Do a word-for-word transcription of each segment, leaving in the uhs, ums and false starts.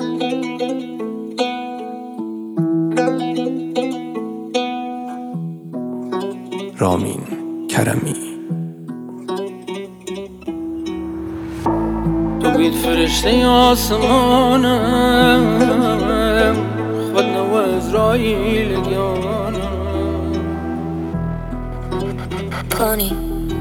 رامین کرمی. تو بید فرشته آسمانم، خود نو ازرائیل گیانم کنی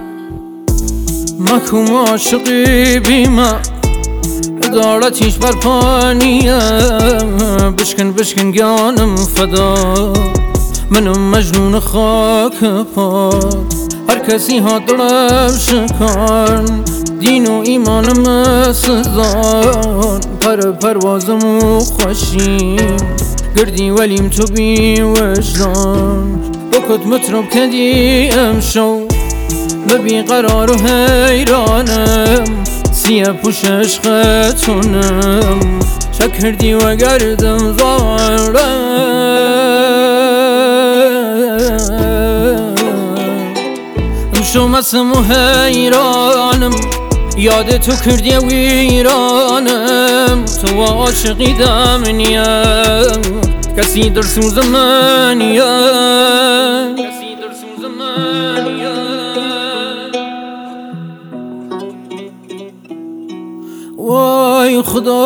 مکوم عاشقی بیمه ادارتیش بر پانیه، بشکن بشکن گیانم فدا، منم مجنون خاک پاک. هر کسی ها دلم شکن، دین و ایمانم سزان، پر پروازم و خوشیم گردی ولیم تو بی وجدان. بکت مطرب کدی امشو ببی قرار و حیرانم، سیه پوش عشقتونم شک کردی و گردم زارم. امشو مسم و حیرانم، یاد تو کردی ویرانم. تو عاشقی دمنیم، کسی در سوز منیم، کسی در سوز منیم. وای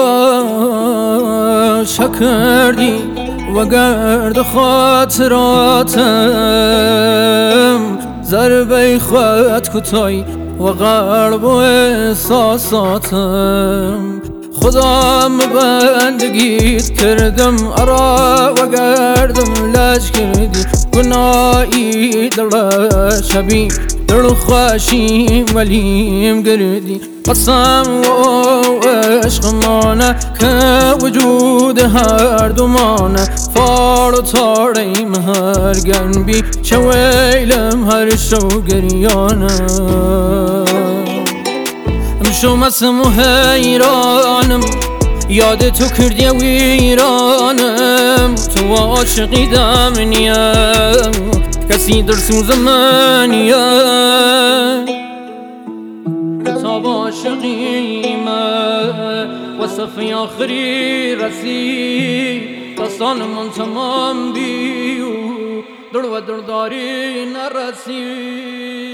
خدا شکردی و گرد خاطراتم، ضربه خود کتای و قلب و احساساتم. خدا بندگیت کردم ارا و گردم لج کردی، گناهی دل شبی دل خوشیم ولیم گردی. قسم و عشق مانه که وجود هر دو مانه، فار و تاریم هر گنبی چه ویلم هر شو گریانه. امشو مسم و حیرانم، یاد تو کردی ویرانم. تو عاشقی دمنیم، کسی در سوز منیم. کتاب عاشقیمه و صفحه آخری رسید، داستان من تمام بی و در و درداری نرسید.